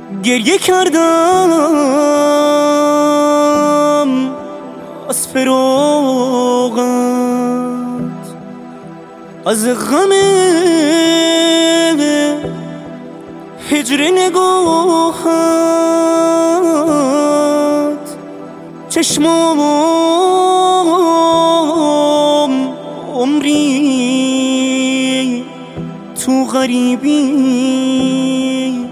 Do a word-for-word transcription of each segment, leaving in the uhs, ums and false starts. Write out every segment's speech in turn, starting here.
گریه کردم از فراقت، از غم هجر نگاهت. چشمام عمری تو غریبی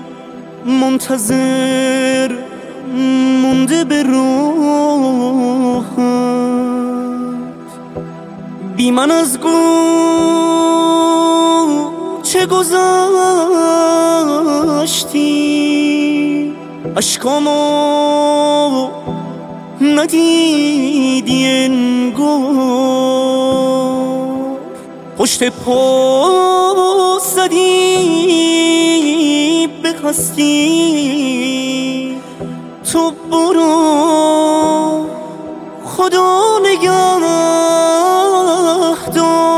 منتظر مونده به راحت. بی من از گو چه گذشتی، اشکامو ندیدی انگار، پشت پا زدی به هستی. تو برو خدا نگهدار.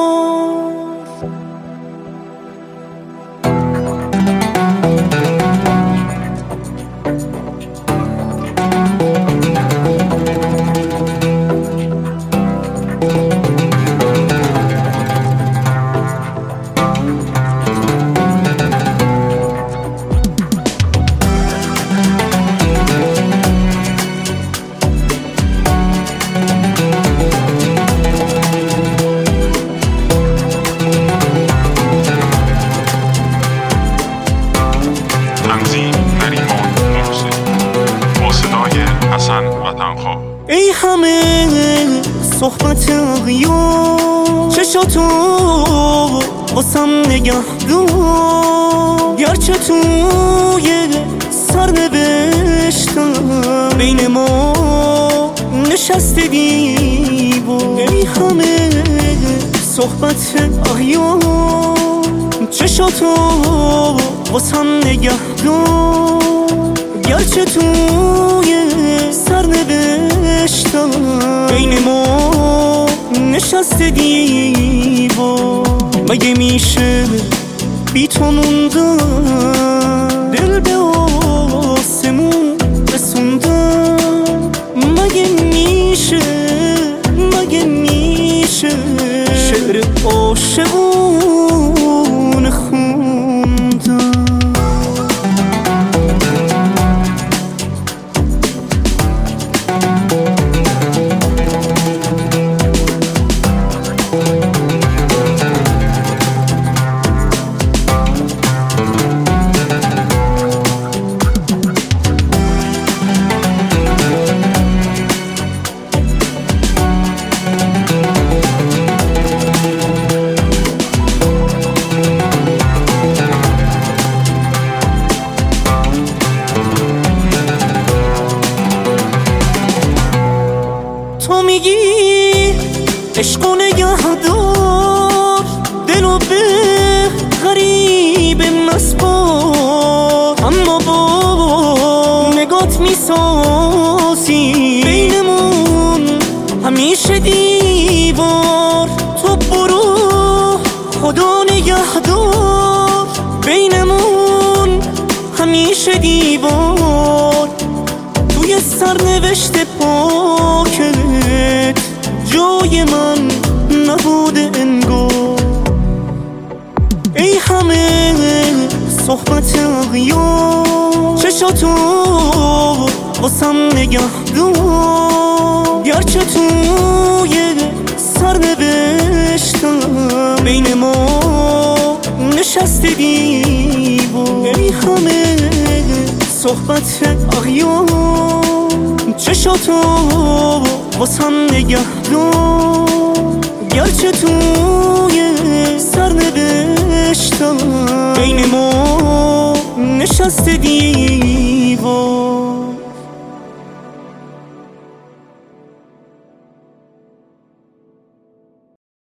ای همه صحبت غیاب، چشاتو واسم نگه دار. گرچه توی سرنوشتم بین ما نشسته دیوار. ای همه صحبت غیاب، چشاتو واسم نگه دار. گرچه توی سرنوشتم بین ما نشسته دیوار. مگه میشه بی تو موندم، دل به آسمون رسوندم. مگه میشه مگه میشه شعر عاشقون خوندم. تو میگی عشق و نگهدار، دلو به غریب مسپار. اما با نگات میسازی بینمون همیشه دیوار. تو برو خدا نگهدار، بینمون همیشه دیوار. توی سرنوشت پاکت جای من نبوده انگار. ای همه صحبت غیاب، چشاتو واسم نگه دار. گرچه توی سرنوشتم بین ما نشسته دیوار. ای همه صحبت غیاب، چشاتو واسم نگه دار. گرچه توی سرنوشتم بین ما نشسته دیوار.